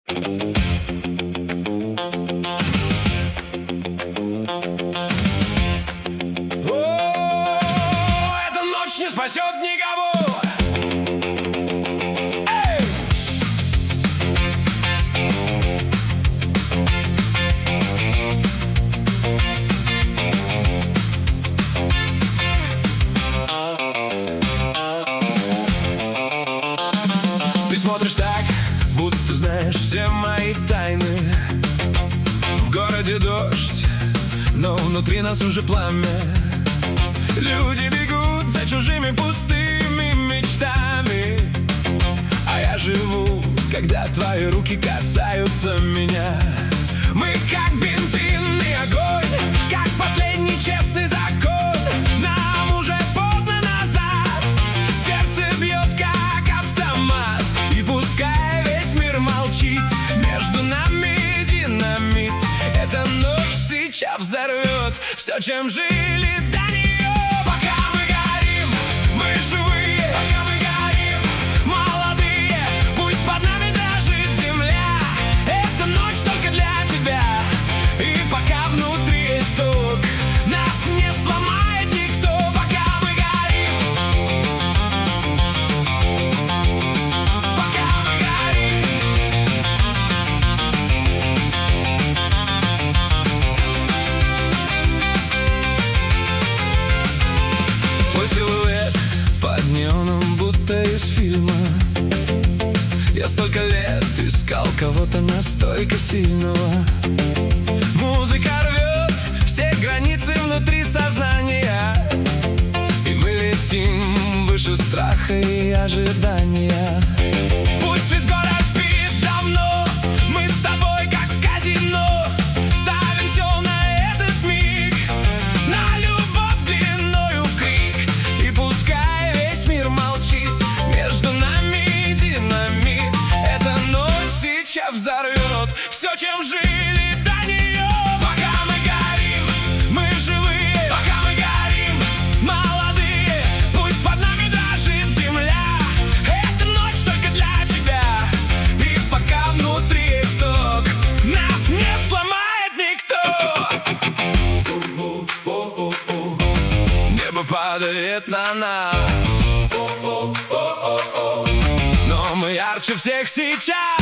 Эта ночь не спасет никого. Ты смотришь так, будто знаешь все мои тайны. В городе дождь, но внутри нас уже пламя. Люди бегут за чужими пустыми мечтами, а я живу, когда твои руки касаются меня. Мы как бензин и огонь, как последний честный закон. Нам уже поздно назад, сердце бьет как автомат. И пускай весь мир молчит, между нами динамит. Эта ночь сейчас взорвет все, чем жили до нее. Пока мы горим, мы живые. Пока мы горим, молодые. Пусть под нами дрожит земля. Эта ночь только для тебя. И пока внутри есть ток, нас не сломает никто. Пока мы горим, пока мы горим. Твой силуэт под неоном, будто из фильма. Я столько лет искал кого-то настолько сильного. Музыка рвет все границы внутри сознания, и мы летим выше страха и ожидания. Пусть весь город спит давно, мы с тобой как в казино. Ставим все на этот миг, на любовь длиною в крик. И пускай весь мир молчит, между нами динамит. Эта ночь сейчас взорвет все, чем жили до нее. Пока мы горим, мы живые. Пока мы горим, молодые. Пусть под нами дрожит земля. Эта ночь только для тебя. И пока внутри есть ток, нас не сломает никто. Небо падает на нас, но мы ярче всех сейчас.